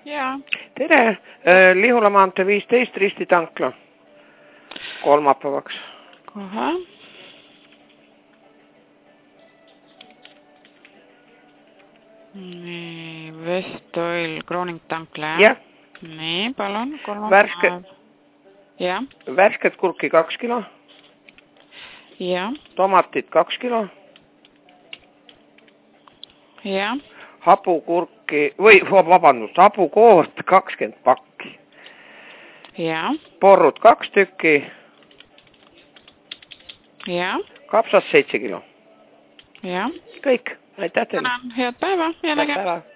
Jaa. Tere, Lihula maantee 15 Risti tankla. Kolmapäevaks. Kohe. Nii, Vestoil Krooning tankla, jah? Nii, palun, kolmapäev. Jah. Värsket kurki 2 kilo. Jah. Tomatit 2 kilo. Jah. Hapukurki, hapukoort 20 pakki. Jah. Porrut 2 tükki. Jah. Kapsas 7 kilo. Jah. Kõik, aitäh teile. Tänan, head päeva, jällegi. Head päeva.